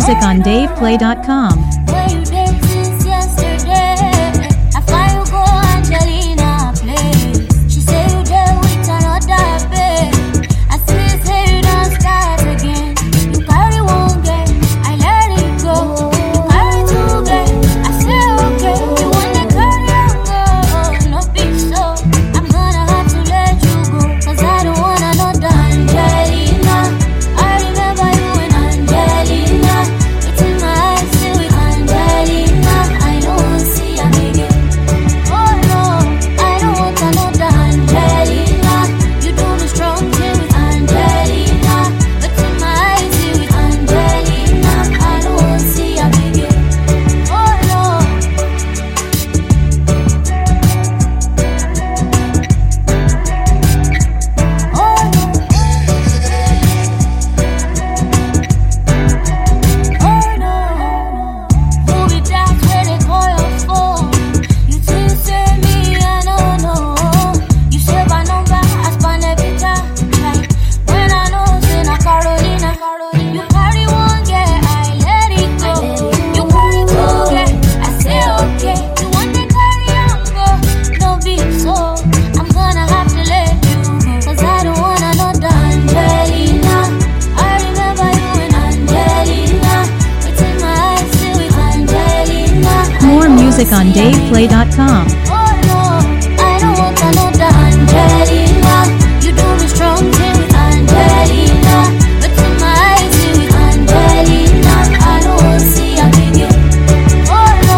music on DavePlay.com. Where you been since yesterday? I find you go Angelina place. She say you there with another babe. I still say you don't start again. You carry one girl, I let it go. You carry two girls, I say okay. You wanna carry on go, no be so. I'm gonna have to let you go, 'cause I don't want another Angelina. I remember you and Angelina. It's in my eyes, still with Angelina. I don't see a again. Oh no, I don't want another Angelina. You do me strong till with Angelina. But in my eyes, still with Angelina. I don't see a again. Oh no. Oh no. Oh no. Who be that where they call your phone? You still say me, I don't know. You save my number as Panevita. When I know say na Carolina. You carry one girl, I let it go. You carry two girl, I say okay. You want to carry on go, don't be so. I'm gonna have to let you go, 'cause I don't want another Angelina. I remember you and Angelina. It's in my eyes, still with Angelina. More music on DavePlay.com. Oh no, I don't want another Angelina. You do me strong till with Angelina. But in my eyes, still with Angelina. I don't see a again. Oh no.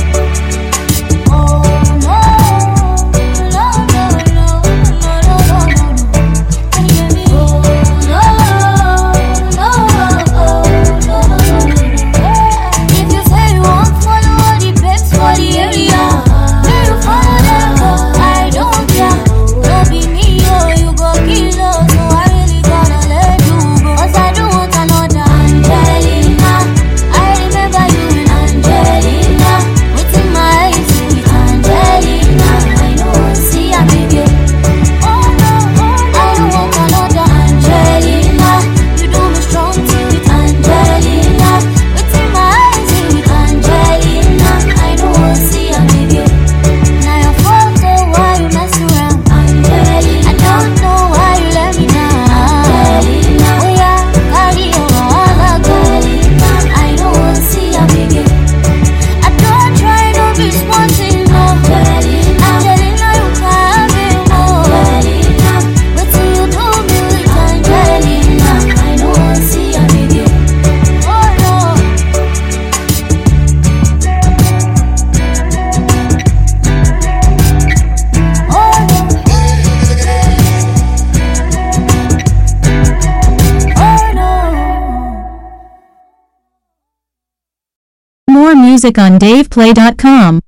Oh no. No, no, no. No, no, no, no, no. Can you hear me? Oh no. No, no, no. If you say you want follow the babes for the area, may you follow them, but I don't care. Don't be me, oh, you go kill us, so I really gotta let you go. 'Cause I don't want another Angelina. I remember you and Angelina. Within my eyes, you with Angelina. I don't see a again. Oh no, I don't want another Angelina. You do me strong till with Angelina. Within my eyes, you with Angelina. I don't see a again. Now your fault, so why you mess around? Angelina. I don't know why you let me down. Angelina. Oh yeah, carry your all Angelina. I don't see a again. I don't try to be smart enough. Angelina, you can't be more. But till you do me with Angelina, I don't see a again. Oh no. Oh no. Oh no. More music on DavePlay.com.